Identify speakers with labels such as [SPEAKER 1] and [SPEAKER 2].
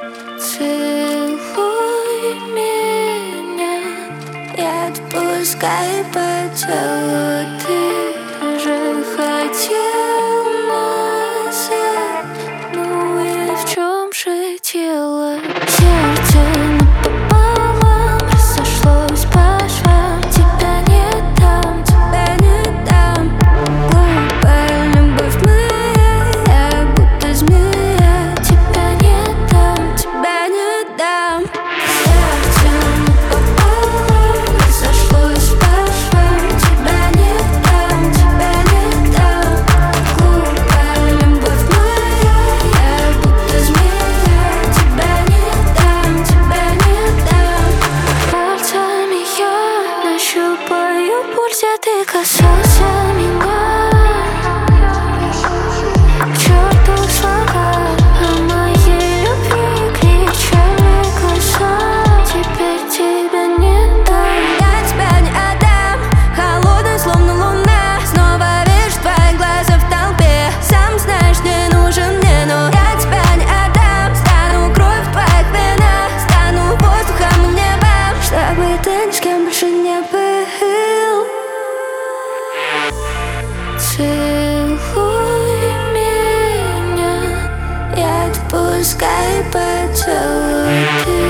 [SPEAKER 1] Целуй меня и отпускай поцелуй. Ты же хотел назад, ну и в чем же дело? Сердце напополам разошлось по швам. Тебя не дам, тебя не дам. Глупая любовь моя, я будто змея. Тебя не дам, тебя не дам. Сердце напополам разошлось по швам. Тебя не дам, тебя не дам. Глупая любовь моя, я будто змея. Тебя не дам, тебя не дам. Пальцами я нащупаю пульс, где ты касался меня. К черту слова о моей любви кричали глаза. Теперь тебя не дам. Я тебя не отдам, холодная, словно луна. Снова вижу твои глаза в толпе. Сам знаешь, не нужен мне, но я тебя не отдам. Стану кровью в твоих венах, стану воздухом и небом, чтобы ты ни с кем больше не был. Целуй меня и отпускай поцелуй.